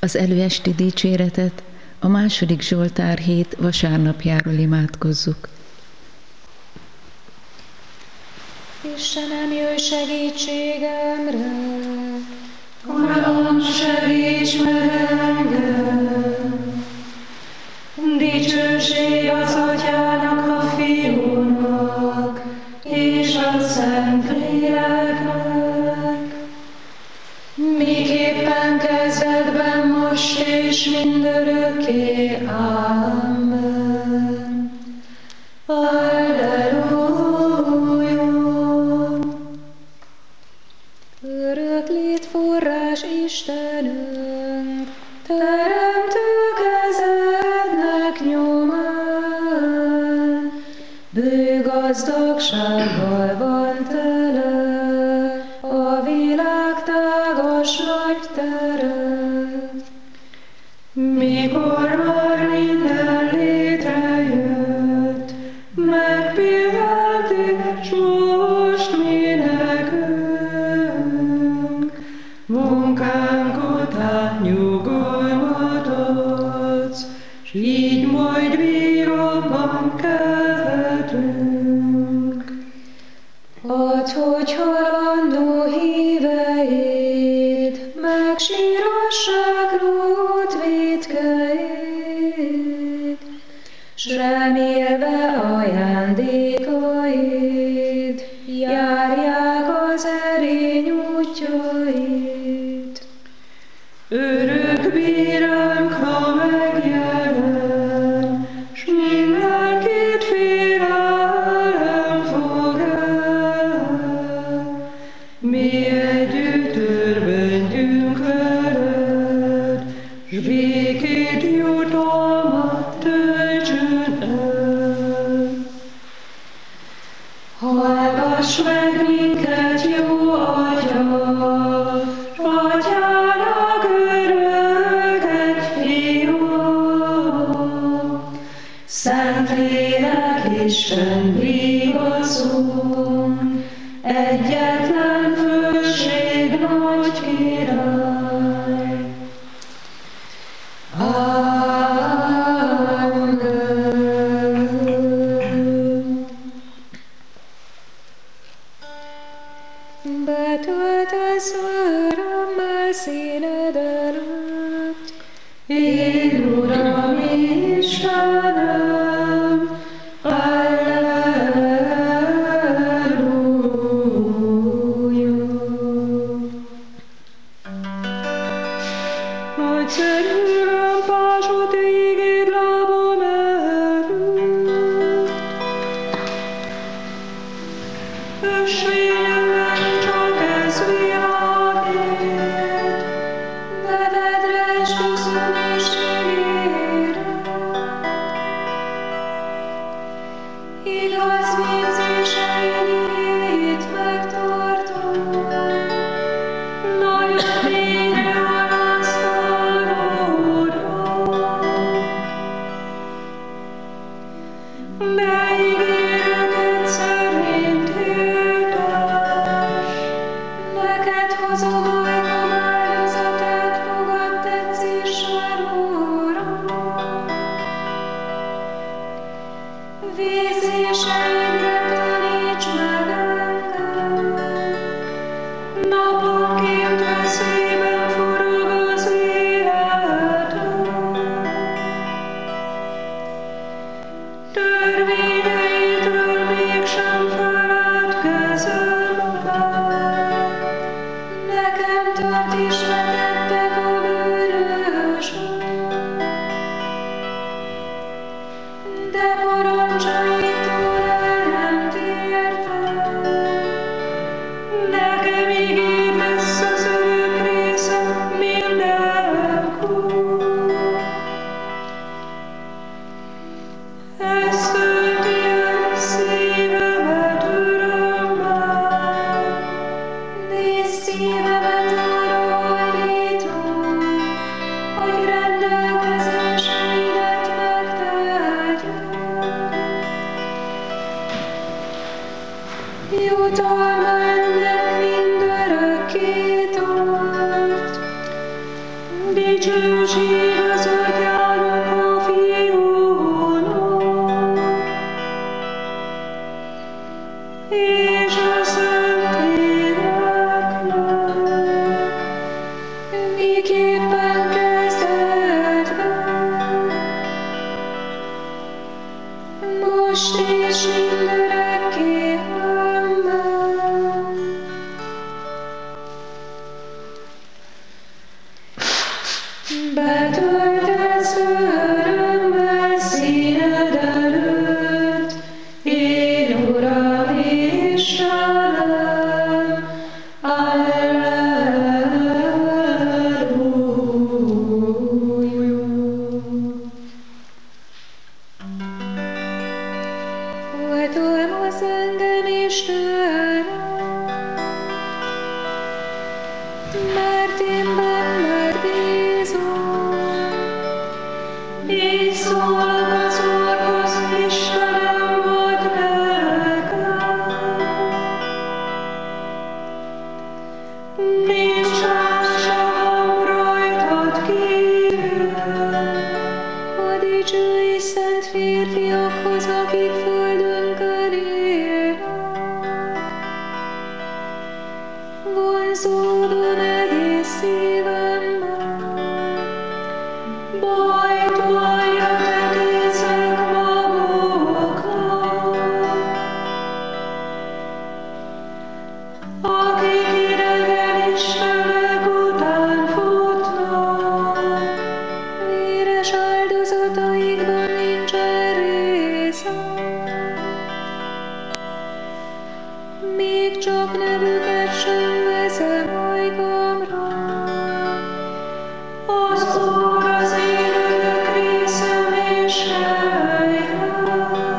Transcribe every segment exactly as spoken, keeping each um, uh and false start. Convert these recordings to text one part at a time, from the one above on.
Az előesti dicséretet a második Zsoltár hét vasárnapjáról imádkozzuk. Istenem, jöjj segítségemre! Uram, segíts meg engem! Dicsőség az Atyának, a Fiúnak és a Szentléleknek, miképpen kezdetben, most és mindörökké. Amen. Alleluja! Örök létforrás Istenünk, teremtő kezednek nyomán, bő gazdagsággal van tele a világ tágas nagy tere. Mikor már minden létrejött, megpillenti, s most mi nekünk, munkánk után nyugalmat adsz, s így majd bíromban kelhetünk. Add, hogy halandó híveid, megsírassák rút vétkeid, s remélve ajándékaid, járják az erény útjait. Örök bíránk, ha megjelen, s mindenkit félelem fog el. Mi együtt örvendjünk veled, s békét, jutalmat töltsön el. Hallgass meg minket, jó Atya, Atyának örök egy Fiú, Szentlélek Isten vigaszunk, egyetlen főség, nagy király. Amen. Betöltesz örömmel színed előtt, Én, Uram Istenem, Alleluja. Nagyszerű rampásod ígéd lábam előtt, ösvényemben csak ez világít, nevedre esküszöm és ígérem. Igaz végzéseid igéit megtartom, nagyon lényre alásztaródom. Beígérek egyszer, mint hirdes, neked hozom ajkam áldozatát, fogad tetszéssel, Uram. Végzéseidre taníts meg engem, naponként veszélyben forog az életem. Törvényeidről mégsem feledkezem meg, nekem tört is vetettek a bűnösök, de parancsaitól el nem tértem. nekem ígéd lesz az örök része mindenkor. Ez tölti el szívemet örömmel, Nézd szívemet arra hajlítom, Dicsőség az Atyának, a Fiúnak, és a Szentléleknek, miképpen kezdetben, most és mindörökké. Amen. Betöltesz örömmel színed előtt, én Uram Istenem, Alleluja. Oltalmaz engem, Istenem, mert én benned bízom. Így szólok az Úrhoz, Istenem, add nekem. Nincs másom rajtad kívül. A dicső és szent férfiakhoz, akik földünkön élnek, vonzódom egész szívemmel. Bajt valljak egészek maguknak, akik idegen istenek után futnak, véres áldozataikban nincsen része. Még csak nevüket sem veszem ajkamra. Az Úr az én örök részem és helyem.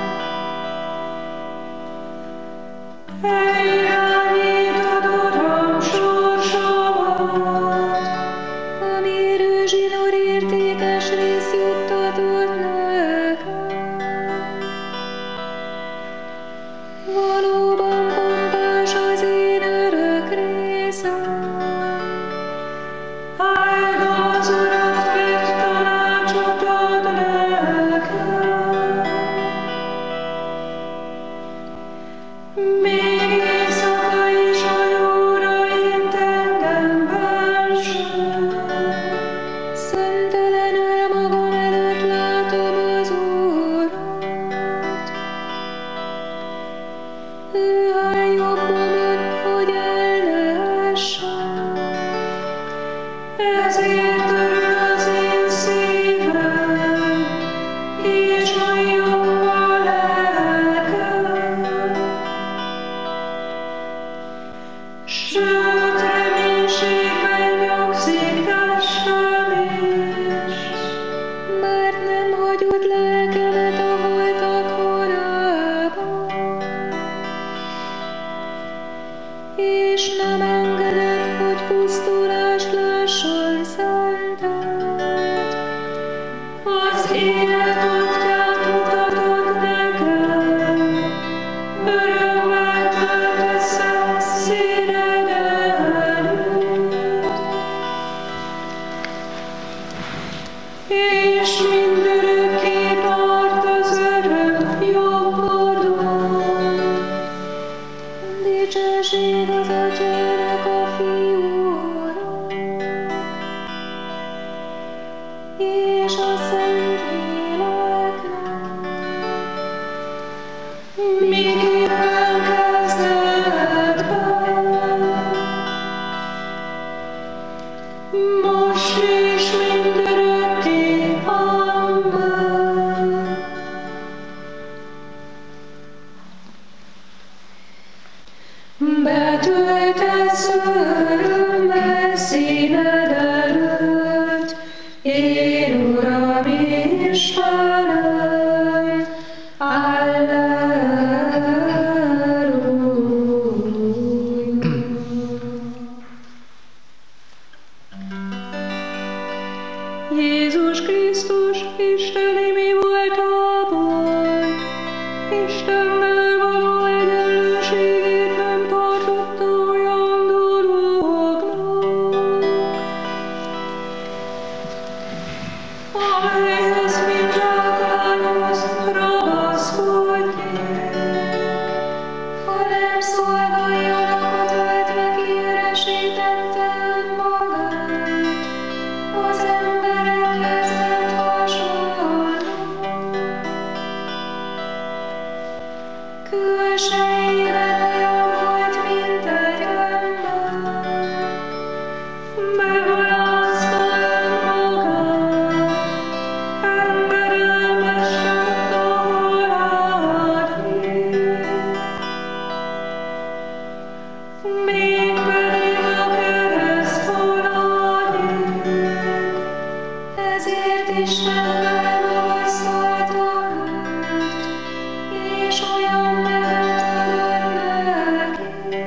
Elirányítod, Uram, sorsomat, a mérő zsinór értékes rész juttatod nekem. Valóban pompás az én örök részem. Áld az Urat, vett tanácsot ad nekem. Még éjszaka is a jóra int engem benső. Szemtelenül magam előtt látom az Urat. Ő áll jobbomon, hogy el ne essek. Ezért örül az én szívem, és majom a lelkem. Sőt, reménységben nyugszik testem is, mert nem hagyod lelkemet a holtak korában, és nem engeded, hogy pusztulást lásson szented. Az élet útját mutatod nekem, örömmel tölteszem színed előtt. És mindörökké tart az örök jobbodon. Dicsőség az Atyának, a Fiúnak, és a Szentléleknek, miképpen kezdetben, most és mindörökké. Amen. Betöltesz örömmel színed előtt, én Uram Istenem, Alleluja. Jézus Krisztus, Isteni mi voltából, Istennel való egyenlőségét nem tartotta olyan dolognak. amelyhez mind drágához ragaszkodjél, hanem szolgáljanak töltve kiüresítette önmagát, az emberekhez tett hasonló. Külsejében olyan volt, mint egy ember, megalázta önmagát, engedelmes lett a halálig. Mégpedig a kereszt halálig, ezért Isten megmagasztalta őt, és olyan nevet adott neki,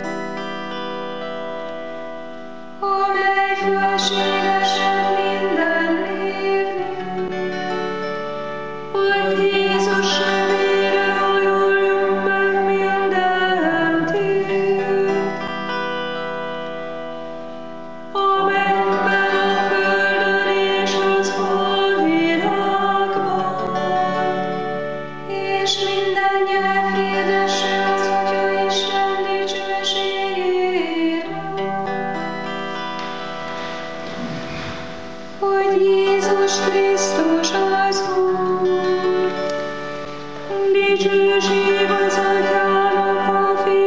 amely fölségesebb minden névnél, hogy Jézus nevére hajoljon meg minden tér, a mennyben, a földön és az alvilágban, és minden nyelv hirdesse az Atya Isten dicsőségére, hogy Jézus Krisztus az Úr, dicsőség az Atyának, a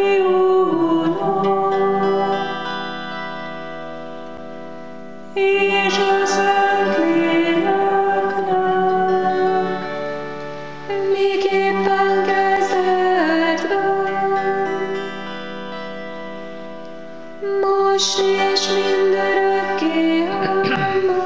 Fiúnak, és a Szentléleknek, miképpen kezdetben, most és mindörökké. Amen.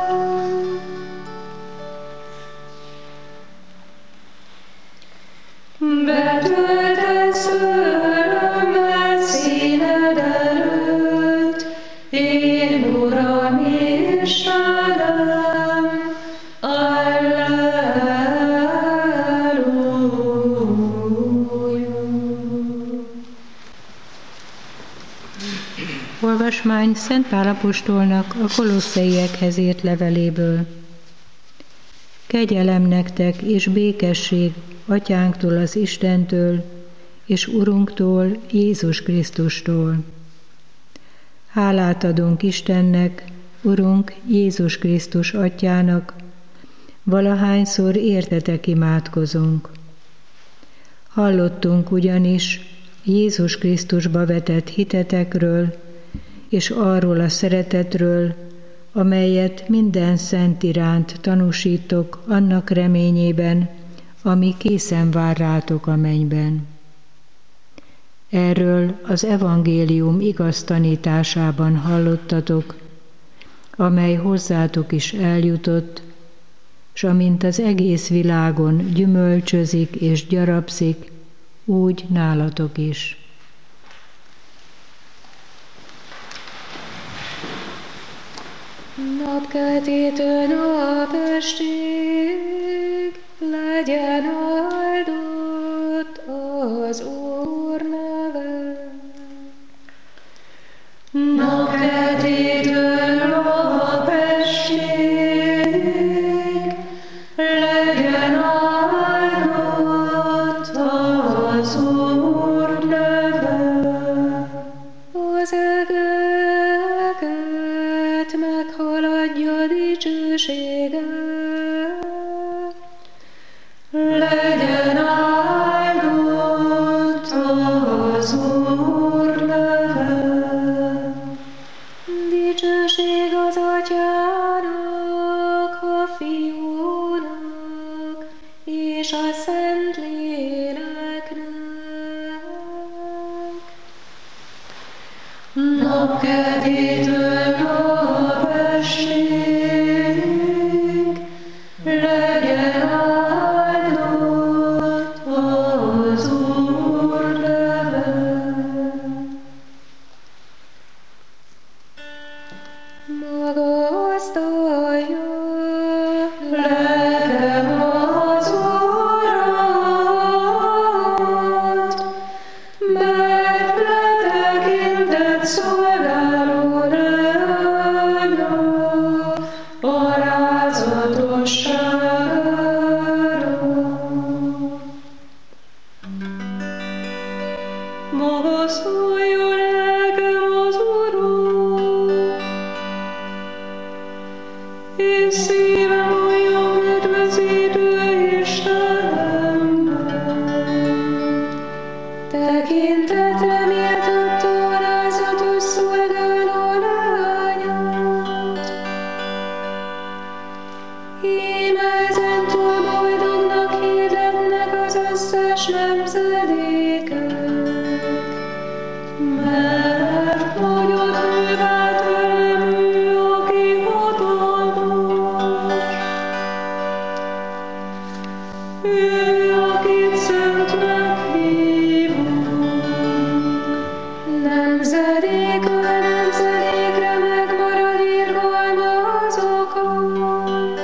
Betöltesz örömmel színed előtt, én Uram Istenem, Alleluja. Olvasmány Szent Pál apostolnak a Kolosszaiekhez írt leveléből. Kegyelem nektek és békesség Atyánktól, az Istentől, és Urunktól, Jézus Krisztustól. Hálát adunk Istennek, Urunk Jézus Krisztus Atyának, valahányszor értetek imádkozunk. Hallottunk ugyanis Jézus Krisztusba vetett hitetekről, és arról a szeretetről, amelyet minden szent iránt tanúsítok annak reményében, ami készen vár rátok a mennyben. Erről az evangélium igaz tanításában hallottatok, amely hozzátok is eljutott, s amint az egész világon gyümölcsözik és gyarapszik, úgy nálatok is. Napkeltétől napestig legyen áldott az Úr neve. Napkeltétől napestig legyen áldott az Úr neve. Az egeket meghaladja dicsősége. Legyen áldott az Úr neve. Dicsőség az Atyának, a Fiúnak, és a Szentléleknek. Napkeltétől napestig legyen áldott az Úr neve. Magasztalja lelkem az Urat, mert letekintett szolgáló leánya, parázatot és szívem újjon üdvözítő Istenemben. Tekintetre méltott alázatos szolgáló lányát. Íme ezentúl boldognak hirdetnek az összes nemzedékek, mert nagyot művelt velem ő, aki hatalmas. Ő, akit szentnek hívunk, nemzedékről nemzedékre megmarad irgalma azokon,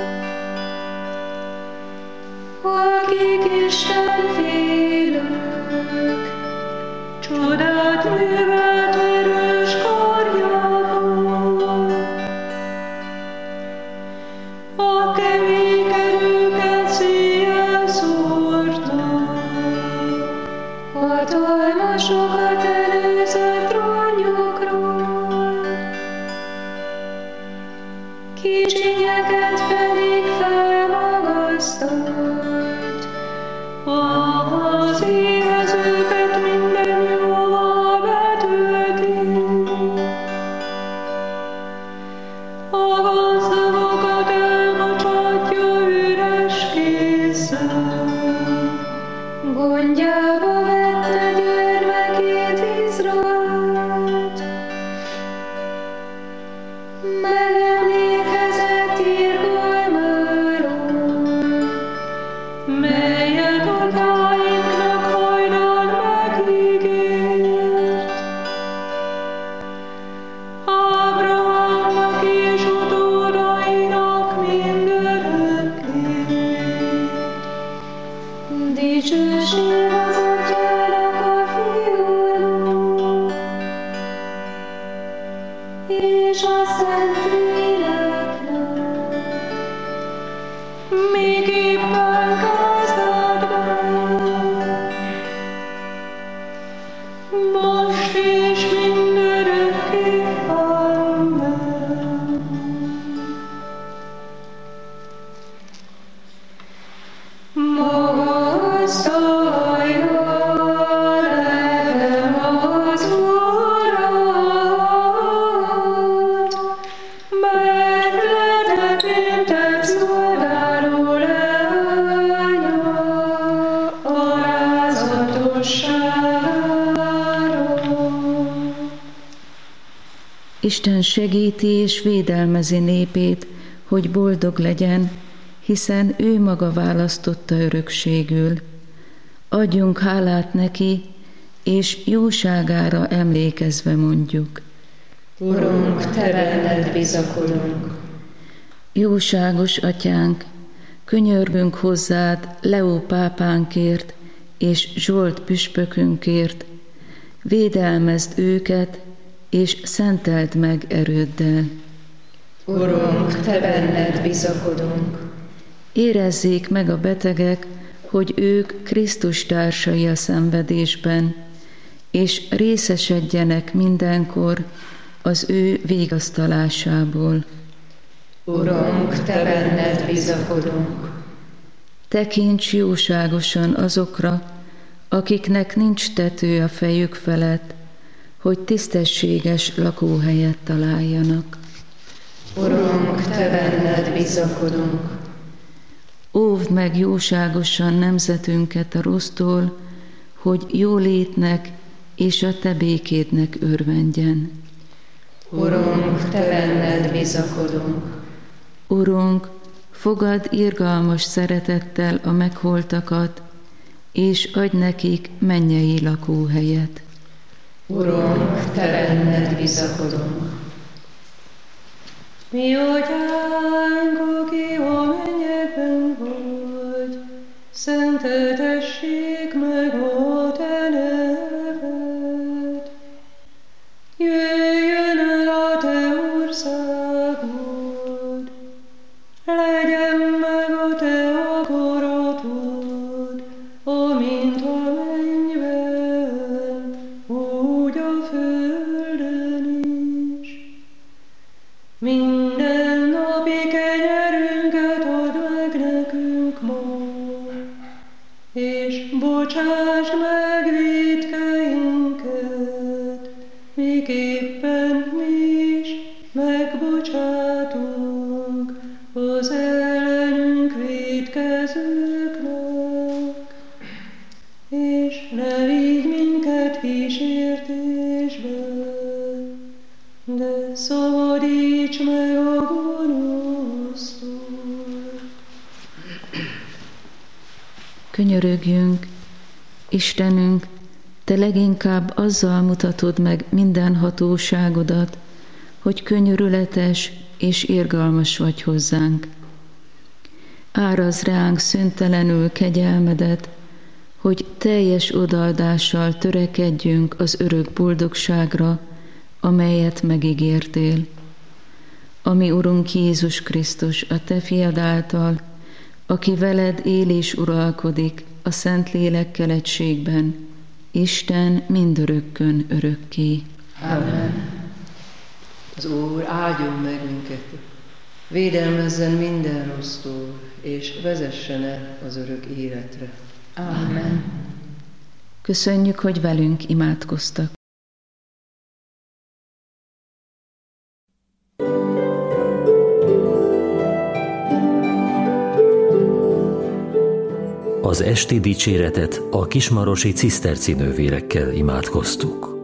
akik Isten félők, csodát művelt erős karjával. A keménykedőket széjjel szórta, hatalmasokat előzött trónjukról, kicsinyeket pedig felmagasztott, az éhezőket minden jóval betölti. A gazdagokat elbocsátja üres kézzel, gondjába vette gyermekét Izraelt. Megemlékezett irgalmáról, melyet atyáinknak hajnal megígért. Ábrahámnak és utódainak mindörökké. Dicsőség az Atyának, a Fiúnak, és a Szentléleknek, miképpen kezdetben, most és mindörökké. Amen. Magasztalja lelkem az Urat, mert letekintett szolgáló lánya alázatosságáról. Isten segíti és védelmezi népét, hogy boldog legyen, hiszen ő maga választotta örökségül. Adjunk hálát neki, és jóságára emlékezve mondjuk. Urunk, te benned bizakodunk. Jóságos atyánk, könyörgünk hozzád Leó pápánkért és Zsolt püspökünkért, védelmezd őket, és szenteld meg erőddel. Urunk, te benned bizakodunk. Érezzék meg a betegek, hogy ők Krisztus társai a szenvedésben, és részesedjenek mindenkor az ő vigasztalásából. Urunk, te benned bizakodunk. Tekints jóságosan azokra, akiknek nincs tető a fejük felett, hogy tisztességes lakóhelyet találjanak. Urunk, te benned bizakodunk. Óvd meg jóságosan nemzetünket a rossztól, hogy jólétnek és a te békédnek örvendjen. Urunk, te benned bizakodunk. Urunk, fogad irgalmas szeretettel a megholtakat, és adj nekik mennyei lakóhelyet. Urunk, te benned bizakodunk. Mi atyánk, aki a mennyekben vagy, szenteltessék meg a te neved. Jöjjön el a te országod, legyen meg a te akaratod, amint a mennyben, úgy a földön is. Minden napi kenyerünket bocsásd meg vétkeinket, miképpen mi is megbocsátunk az ellenünk vétkezőknek, és ne vigy minket kísértésbe, de szabadíts meg a gonosztól. Könyörögjünk, Istenünk, Te leginkább azzal mutatod meg minden hatóságodat, hogy könyörületes és irgalmas vagy hozzánk. Árazd ránk szüntelenül kegyelmedet, hogy teljes odaadással törekedjünk az örök boldogságra, amelyet megígértél. Ami Urunk Jézus Krisztus, a Te fiad által, aki veled él és uralkodik a Szentlélekkel egységben, Isten mindörökkön örökké. Amen. Az Úr áldjon meg minket, védelmezzen minden rossztól, és vezessen el az örök életre. Amen. Köszönjük, hogy velünk imádkoztak. Az esti dicséretet a kismarosi ciszterci nővérekkel imádkoztuk.